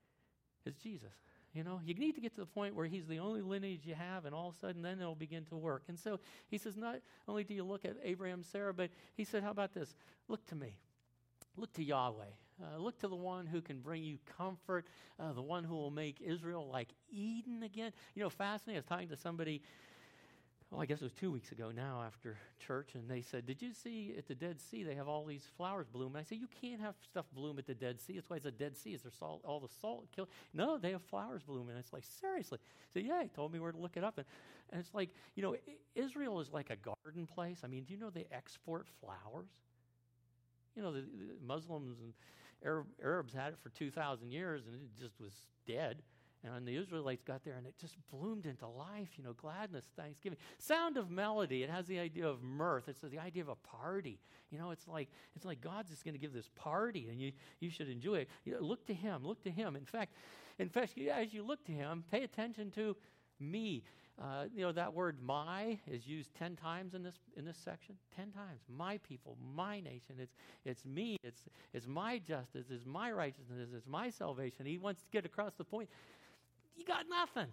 is Jesus. You know, you need to get to the point where He's the only lineage you have, and all of a sudden then it'll begin to work. And so He says, not only do you look at Abraham and Sarah, but He said, how about this? Look to me. Look to Yahweh. Uh, look to the one who can bring you comfort, uh, the one who will make Israel like Eden again. You know, fascinating. I was talking to somebody, well, I guess it was two weeks ago now after church, and they said, did you see at the Dead Sea they have all these flowers bloom? And I said, you can't have stuff bloom at the Dead Sea. That's why it's a Dead Sea. Is there salt, all the salt killed? No, they have flowers bloom. And it's like, seriously? So yeah, he told me where to look it up. And, and it's like, you know, Israel is like a garden place. I mean, do you know they export flowers? You know, the, the Muslims and Arab, Arabs had it for two thousand years, and it just was dead. And the Israelites got there, and it just bloomed into life, you know, gladness, thanksgiving. Sound of melody, it has the idea of mirth. It's the idea of a party. You know, it's like it's like God's just going to give this party, and you, you should enjoy it. You know, look to him, look to him. In fact, in fact, as you look to him, pay attention to me. Uh, you know, that word "my" is used ten times in this in this section. Ten times. My people, my nation. It's it's me. It's it's my justice. It's my righteousness. It's my salvation. He wants to get across the point. You got nothing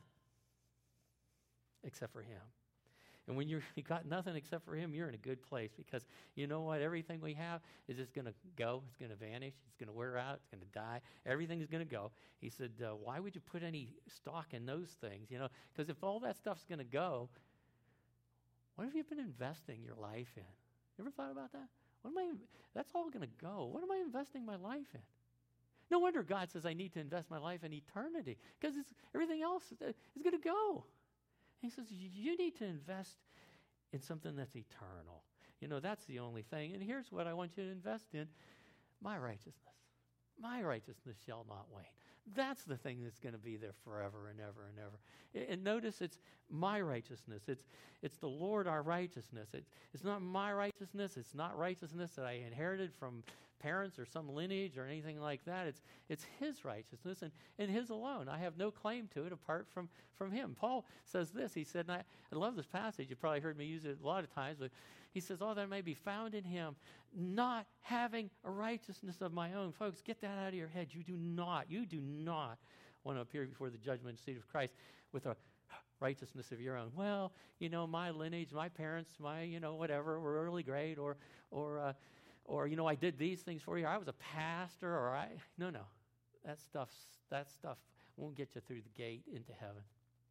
except for him. And when you're, you got nothing except for him, you're in a good place, because you know what? Everything we have is just going to go. It's going to vanish. It's going to wear out. It's going to die. Everything is going to go. He said, uh, why would you put any stock in those things? You know, because if all that stuff's going to go, what have you been investing your life in? You ever thought about that? What am I? That's all going to go. What am I investing my life in? No wonder God says I need to invest my life in eternity, because everything else is going to go. He says you need to invest in something that's eternal. You know, that's the only thing. And here's what I want you to invest in: my righteousness. My righteousness shall not wane. That's the thing that's going to be there forever and ever and ever. And notice it's my righteousness. It's it's the Lord our righteousness. It's, it's not my righteousness. It's not righteousness that I inherited from parents or some lineage or anything like that. It's it's his righteousness and, and his alone. I have no claim to it apart from, from him. Paul says this. He said, and I, I love this passage. You probably heard me use it a lot of times, but he says, oh, that may be found in him, not having a righteousness of my own. Folks, get that out of your head. You do not, you do not want to appear before the judgment seat of Christ with a righteousness of your own. Well, you know, my lineage, my parents, my, you know, whatever, were early grade, or, or, uh, or, you know, I did these things for you. Or I was a pastor, or I, no, no. That stuff's, that stuff won't get you through the gate into heaven.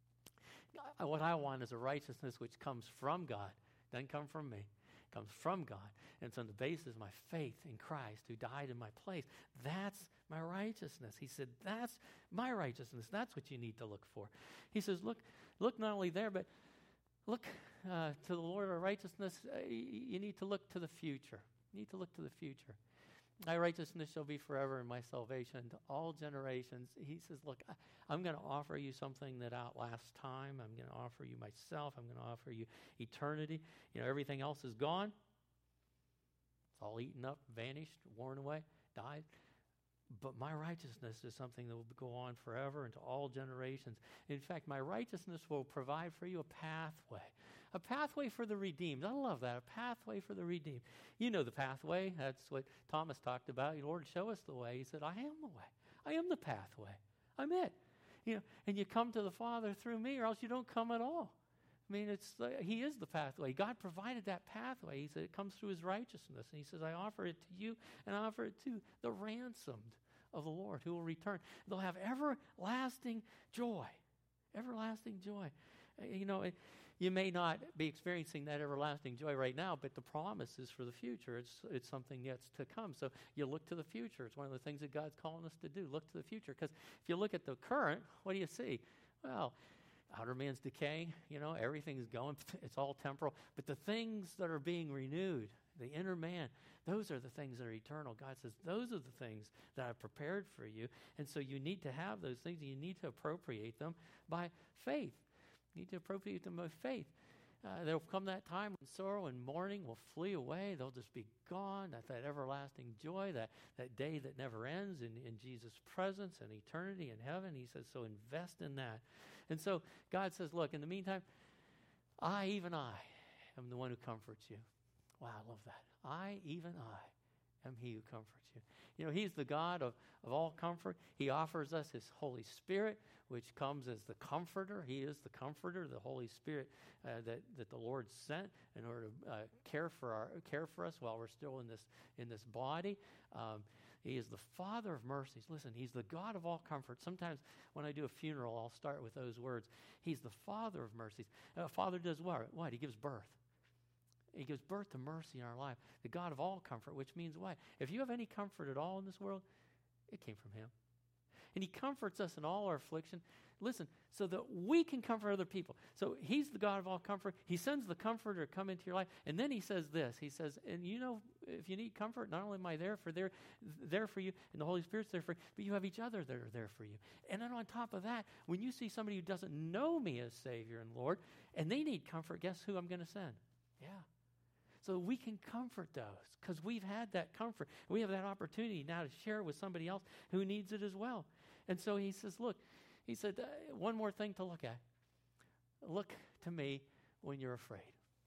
I, what I want is a righteousness which comes from God. Doesn't come from me. It comes from God. And it's on the basis of my faith in Christ, who died in my place. That's my righteousness. He said, that's my righteousness. That's what you need to look for. He says, look, look not only there, but look uh, to the Lord our righteousness. Uh, you need to look to the future. You need to look to the future. My righteousness shall be forever, and my salvation to all generations. He says, look, I, I'm going to offer you something that outlasts time. I'm going to offer you myself. I'm going to offer you eternity. You know, everything else is gone. It's all eaten up, vanished, worn away, died. But my righteousness is something that will go on forever into all generations. In fact, my righteousness will provide for you a pathway. A pathway for the redeemed. I love that. A pathway for the redeemed. You know the pathway. That's what Thomas talked about. Lord, show us the way. He said, I am the way. I am the pathway. I'm it. You know, and you come to the Father through me, or else you don't come at all. I mean, it's uh, he is the pathway. God provided that pathway. He said it comes through his righteousness. And he says, I offer it to you, and I offer it to the ransomed of the Lord who will return. They'll have everlasting joy. Everlasting joy. Uh, you know, it, you may not be experiencing that everlasting joy right now, but the promise is for the future. It's it's something that's to come. So you look to the future. It's one of the things that God's calling us to do. Look to the future. Because if you look at the current, what do you see? Well, outer man's decaying. You know, everything's going. It's all temporal. But the things that are being renewed, the inner man, those are the things that are eternal. God says, those are the things that I've prepared for you. And so you need to have those things, and you need to appropriate them by faith. You need to appropriate them by faith. Uh, there will come that time when sorrow and mourning will flee away. They'll just be gone. That, that everlasting joy, that, that day that never ends in, in Jesus' presence and eternity in heaven. He says, so invest in that. And so God says, look, in the meantime, I, even I, am the one who comforts you. Wow, I love that. I, even I, am he who comforts you. You know, he's the God of, of all comfort. He offers us his Holy Spirit, which comes as the comforter. He is the comforter, the Holy Spirit uh, that, that the Lord sent in order to uh, care for our care for us while we're still in this in this body. Um, he is the Father of mercies. Listen, he's the God of all comfort. Sometimes when I do a funeral, I'll start with those words. He's the Father of mercies. A father does what? What? He gives birth. He gives birth to mercy in our life. The God of all comfort, which means what? If you have any comfort at all in this world, it came from him. And he comforts us in all our affliction. Listen, so that we can comfort other people. So he's the God of all comfort. He sends the comforter to come into your life. And then he says this. He says, and you know, if you need comfort, not only am I there for there, there for you, and the Holy Spirit's there for you, but you have each other that are there for you. And then on top of that, when you see somebody who doesn't know me as Savior and Lord, and they need comfort, guess who I'm going to send? Yeah. So we can comfort those because we've had that comfort. We have that opportunity now to share it with somebody else who needs it as well. And so he says, look, he said, uh, one more thing to look at. Look to me when you're afraid.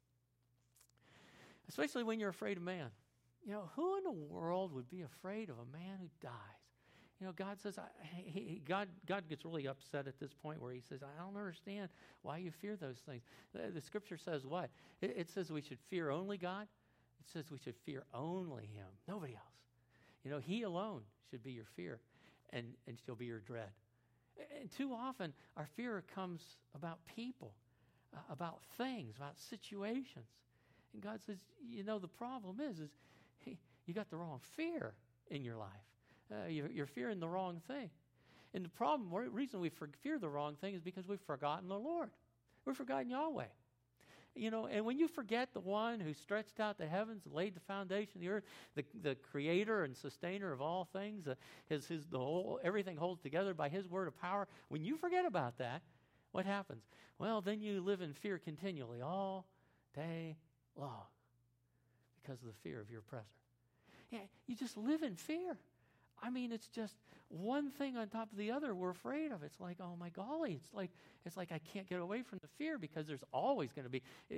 Especially when you're afraid of man. You know, who in the world would be afraid of a man who dies? You know, God says, I, he, he, God, God gets really upset at this point where he says, I don't understand why you fear those things. The, the scripture says what? It, it says we should fear only God. It says we should fear only him, nobody else. You know, he alone should be your fear, and, and she'll be your dread. And too often, our fear comes about people, uh, about things, about situations. And God says, you know, the problem is, is hey, you got the wrong fear in your life. Uh, you're, you're fearing the wrong thing. And the problem, the reason we for, fear the wrong thing is because we've forgotten the Lord. We've forgotten Yahweh. You know, and when you forget the one who stretched out the heavens and laid the foundation of the earth, the, the creator and sustainer of all things, uh, his, his, the whole, everything holds together by his word of power, when you forget about that, what happens? Well, then you live in fear continually all day long because of the fear of your oppressor. Yeah, you just live in fear. I mean, it's just one thing on top of the other we're afraid of. It's like, oh my golly, it's like it's like I can't get away from the fear because there's always going to be, uh,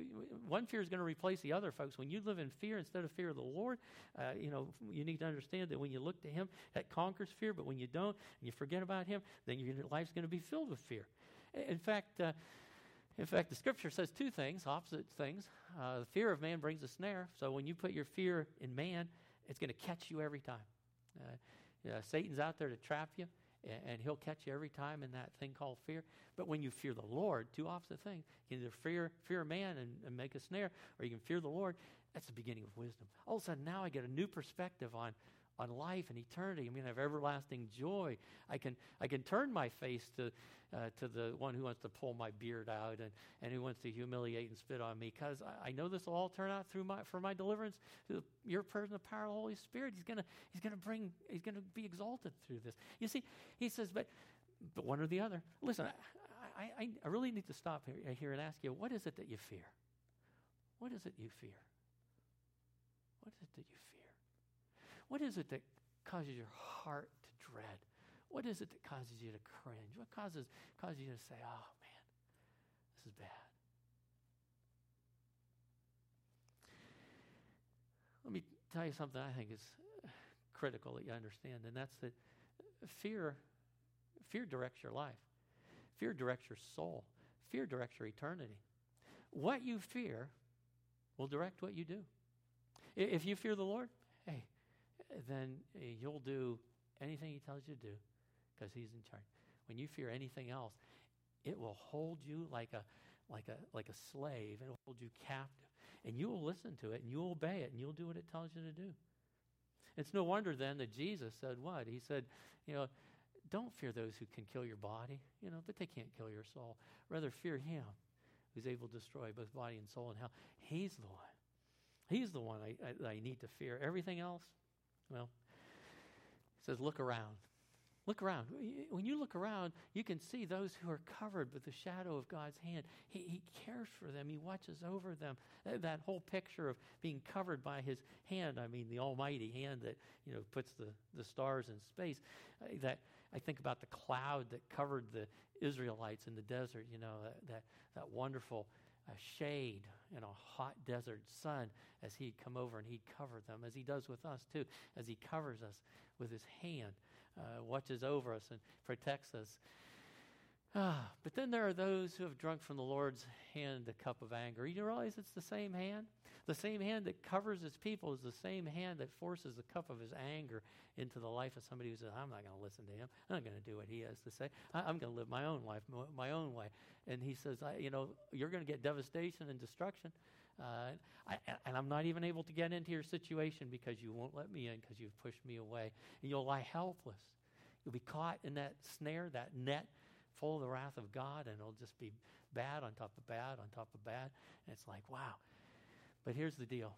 one fear is going to replace the other, folks. When you live in fear instead of fear of the Lord, uh, you know, you need to understand that when you look to him, that conquers fear, but when you don't and you forget about him, then your life's going to be filled with fear. In fact, uh, in fact, the scripture says two things, opposite things. Uh, the fear of man brings a snare. So when you put your fear in man, it's going to catch you every time. Uh, yeah, Satan's out there to trap you, and, and he'll catch you every time in that thing called fear. But when you fear the Lord, two opposite things. You can either fear, fear man and, and make a snare, or you can fear the Lord. That's the beginning of wisdom. All of a sudden, now I get a new perspective on, on life and eternity. I'm going to have everlasting joy. I can I can turn my face to uh, to the one who wants to pull my beard out and, and who wants to humiliate and spit on me, because I, I know this will all turn out through my for my deliverance. Through your person, the power of the Holy Spirit. He's gonna he's gonna bring he's gonna be exalted through this. You see, he says, but but one or the other. Listen, I I, I really need to stop here, here and ask you, what is it that you fear? What is it you fear? What is it that you fear? What is it that causes your heart to dread? What is it that causes you to cringe? What causes causes you to say, oh, man, this is bad? Let me tell you something I think is critical that you understand, and that's that fear, fear directs your life. Fear directs your soul. Fear directs your eternity. What you fear will direct what you do. If you fear the Lord, hey, then you'll do anything he tells you to do because he's in charge. When you fear anything else, it will hold you like a like a like a slave, and it will hold you captive. And you will listen to it, and you'll obey it, and you'll do what it tells you to do. It's no wonder then that Jesus said what? He said, you know, don't fear those who can kill your body, you know, but they can't kill your soul. Rather fear him who's able to destroy both body and soul in hell. He's the one. He's the one I, I, I need to fear. Everything else, well, it says look around. Look around. When you look around, you can see those who are covered with the shadow of God's hand. He, he cares for them. He watches over them. That, that whole picture of being covered by his hand, I mean the almighty hand that, you know, puts the, the stars in space. Uh, that I think about the cloud that covered the Israelites in the desert, you know, that, that, that wonderful uh, shade in a hot desert sun as he'd come over and he'd cover them, as he does with us too, as he covers us with his hand. Uh, watches over us and protects us. Ah, but then there are those who have drunk from the Lord's hand the cup of anger. You realize it's the same hand? The same hand that covers his people is the same hand that forces the cup of his anger into the life of somebody who says, I'm not going to listen to him. I'm not going to do what he has to say. I, I'm going to live my own life, my own way. And he says, I, you know, you're going to get devastation and destruction. Uh, I, and I'm not even able to get into your situation because you won't let me in because you've pushed me away. And you'll lie helpless. You'll be caught in that snare, that net full of the wrath of God, and it'll just be bad on top of bad on top of bad. And it's like, wow. But here's the deal.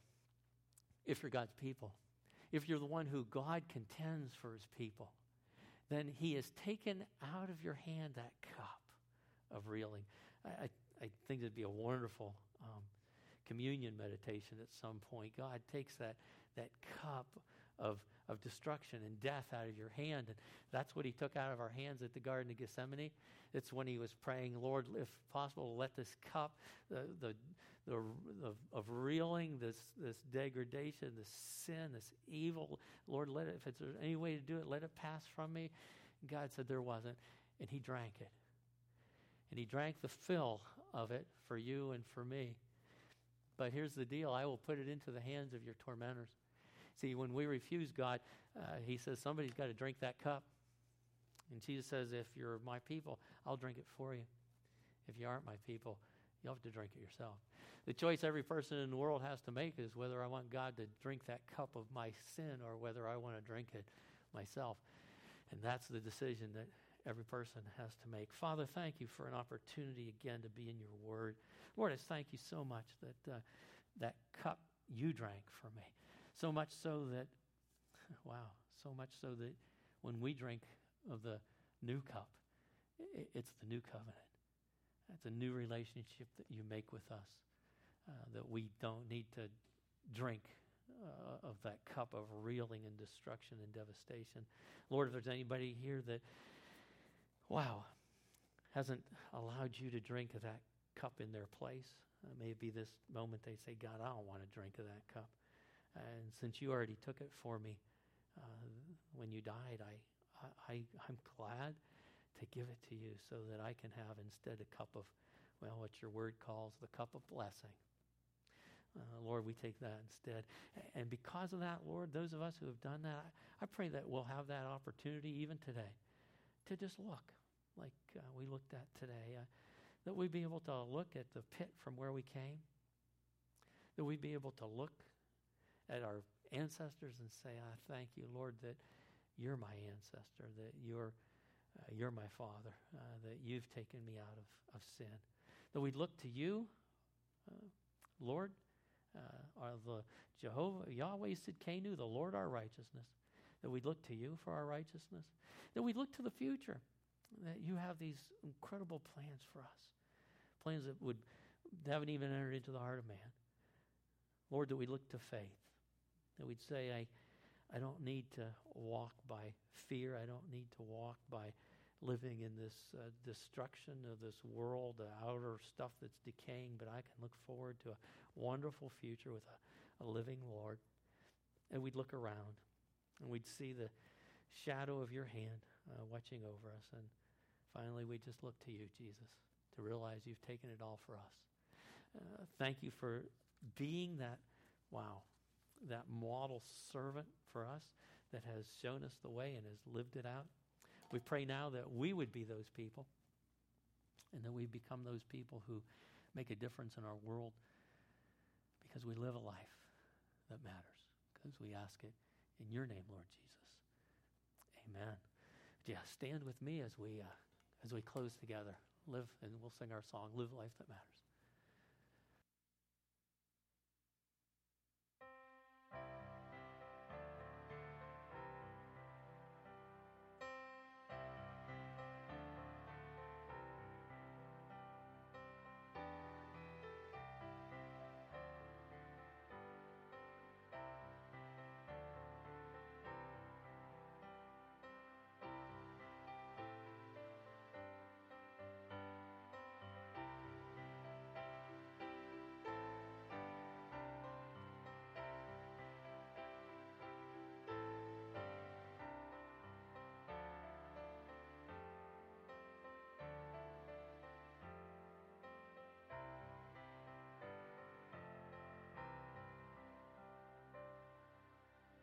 If you're God's people, if you're the one who God contends for his people, then he has taken out of your hand that cup of reeling. I, I, I think it'd be a wonderful um, communion meditation at some point. God takes that, that cup of, of destruction and death out of your hand. And that's what he took out of our hands at the Garden of Gethsemane. It's when he was praying, Lord, if possible, let this cup, the the the, the of reeling, this this degradation, this sin, this evil, Lord, let it, if there's any way to do it, let it pass from me. And God said there wasn't, and he drank it. And he drank the fill of it for you and for me. But here's the deal. I will put it into the hands of your tormentors. See, when we refuse God, uh, he says somebody's got to drink that cup. And Jesus says, if you're my people, I'll drink it for you. If you aren't my people, you'll have to drink it yourself. The choice every person in the world has to make is whether I want God to drink that cup of my sin or whether I want to drink it myself. And that's the decision that every person has to make. Father, thank you for an opportunity again to be in your word. Lord, I thank you so much that uh, that cup you drank for me. So much so that, wow, so much so that when we drink of the new cup, it, it's the new covenant. It's a new relationship that you make with us, uh, that we don't need to drink uh, of that cup of reeling and destruction and devastation. Lord, if there's anybody here that, wow, hasn't allowed you to drink of that cup in their place, uh, maybe this moment they say, God, I don't want to drink of that cup. And since you already took it for me uh, when you died, I, I, I'm glad to give it to you so that I can have instead a cup of, well, what your word calls the cup of blessing. Uh, Lord, we take that instead. And because of that, Lord, those of us who have done that, I, I pray that we'll have that opportunity even today to just look like uh, we looked at today, uh, that we'd be able to look at the pit from where we came, that we'd be able to look at our ancestors and say, I thank you, Lord, that you're my ancestor, that you're uh, you're my father, uh, that you've taken me out of, of sin. That we'd look to you, uh, Lord, uh, or the Jehovah, Yahweh Sidkenu, the Lord our righteousness. That we'd look to you for our righteousness. That we'd look to the future, that you have these incredible plans for us, plans that would that haven't even entered into the heart of man. Lord, that we look to faith, that we'd say, I, I don't need to walk by fear. I don't need to walk by living in this uh, destruction of this world, the outer stuff that's decaying, but I can look forward to a wonderful future with a, a living Lord. And we'd look around, and we'd see the shadow of your hand uh, watching over us. And finally, we just look to you, Jesus, to realize you've taken it all for us. Uh, thank you for being that, wow, that model servant for us that has shown us the way and has lived it out. We pray now that we would be those people and that we become those people who make a difference in our world because we live a life that matters, because we ask it in your name, Lord Jesus. Amen. Yeah, stand with me as we uh, as we close together. Live, and we'll sing our song, Live Life That Matters.